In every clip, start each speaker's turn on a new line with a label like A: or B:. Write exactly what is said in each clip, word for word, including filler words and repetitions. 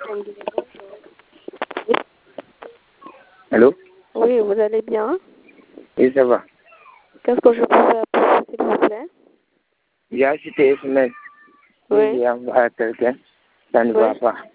A: Allô?
B: Oui, vous allez bien?
A: Oui, ça va.
B: Qu'est-ce que je peux faire pour vous, s'il vous plaît?
A: J'ai acheté S M S.
B: Oui.
A: J'ai envoyé à quelqu'un. Ça ne
B: Oui.
A: va pas.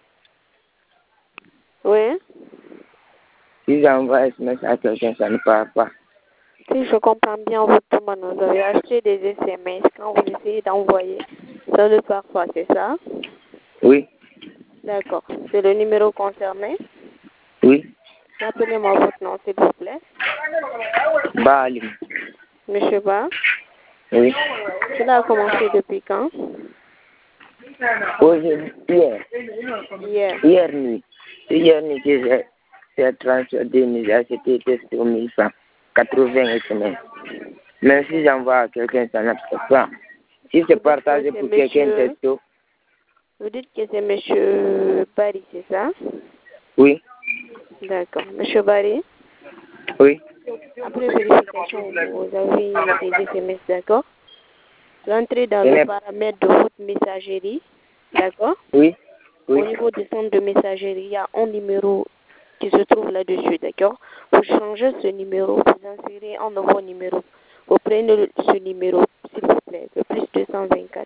B: Oui.
A: Si j'envoie S M S à quelqu'un, ça ne va pas.
B: Si je comprends bien votre demande, vous avez acheté des S M S quand vous essayez d'envoyer. Ça ne part pas, c'est ça?
A: Oui.
B: D'accord. C'est le numéro concerné?
A: Oui.
B: Rappelez-moi votre nom, s'il vous plaît.
A: Bali.
B: Monsieur Ba.
A: Oui.
B: Cela a commencé depuis quand?
A: Aujourd'hui, hier.
B: Hier.
A: Hier nuit. C'est hier nuit que j'ai fait transfert de j'ai acheté testé au mille francs. quatre-vingts S M S. Même si j'envoie à quelqu'un, ça ne passe pas. Si c'est partagé pour quelqu'un,
B: monsieur...
A: testo.
B: Vous dites que c'est monsieur Barry, c'est ça?
A: Oui.
B: D'accord. Monsieur Barry?
A: Oui.
B: Après vérification, vous avez des S M S, d'accord? L'entrée dans
A: Il
B: le
A: n'est-
B: paramètre de votre messagerie, d'accord?
A: Oui. Oui.
B: Au niveau du centre de messagerie, il y a un numéro qui se trouve là-dessus, d'accord? Pour changer ce numéro, vous insérez un nouveau numéro. Vous prenez le- ce numéro, s'il vous plaît, le plus deux cent vingt-quatre.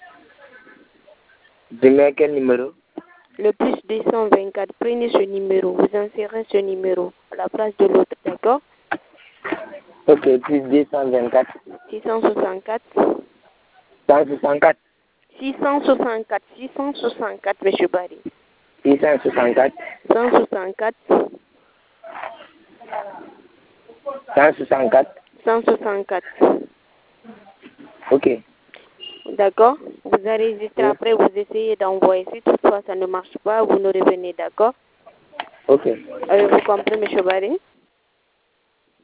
A: Je mets quel numéro?
B: Le plus deux cent vingt-quatre, prenez ce numéro, vous insérez ce numéro à la place de l'autre, d'accord?
A: Ok, plus deux cent vingt-quatre.
B: six cent soixante-quatre.
A: cent soixante-quatre.
B: six cent soixante-quatre, six cent soixante-quatre, monsieur Barry.
A: six cent soixante-quatre.
B: cent soixante-quatre,
A: cent soixante-quatre.
B: cent soixante-quatre.
A: Ok.
B: D'accord? Vous enregistrez
A: Oui.
B: après, vous essayez d'envoyer. Si toutefois ça ne marche pas, vous nous revenez, d'accord?
A: Ok.
B: Avez-vous compris, monsieur Barry?